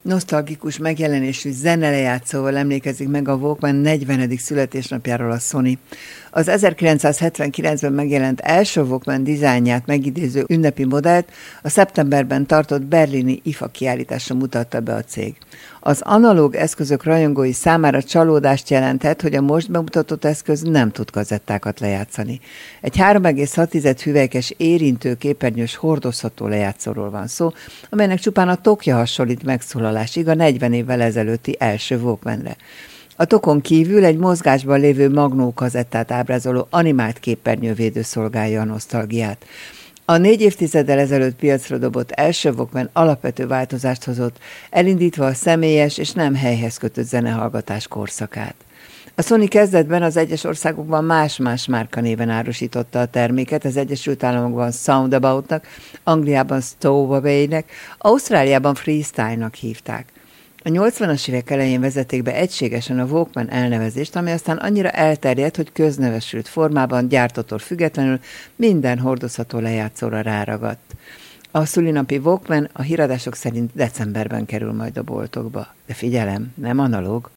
Nosztalgikus megjelenésű zenelejátszóval emlékezik meg a Walkman 40. születésnapjáról a Sony. Az 1979-ben megjelent első Walkman dizájnját megidéző ünnepi modellt a szeptemberben tartott berlini IFA kiállításra mutatta be a cég. Az analóg eszközök rajongói számára csalódást jelentett, hogy a most bemutatott eszköz nem tud kazettákat lejátszani. Egy 3,6 hüvelykes érintő képernyős hordozható lejátszóról van szó, amelynek csupán a tokja hasonlít megszólalásig a 40 évvel ezelőtti első Walkmanre. A tokon kívül egy mozgásban lévő magnó kazettát ábrázoló animált képernyővédő szolgálja a nosztalgiát. A 4 évtizeddel ezelőtt piacra dobott első Walkman alapvető változást hozott, elindítva a személyes és nem helyhez kötött zenehallgatás korszakát. A Sony kezdetben az egyes országokban más-más márkanéven árusította a terméket, az Egyesült Államokban Soundabout-nak, Angliában Stowaway-nek, Ausztráliában Freestyle-nak hívták. A 80-as évek elején vezették be egységesen a Walkman elnevezést, ami aztán annyira elterjedt, hogy köznevesült formában, gyártótól függetlenül minden hordozható lejátszóra ráragadt. A szülinapi Walkman a híradások szerint decemberben kerül majd a boltokba. De figyelem, nem analóg.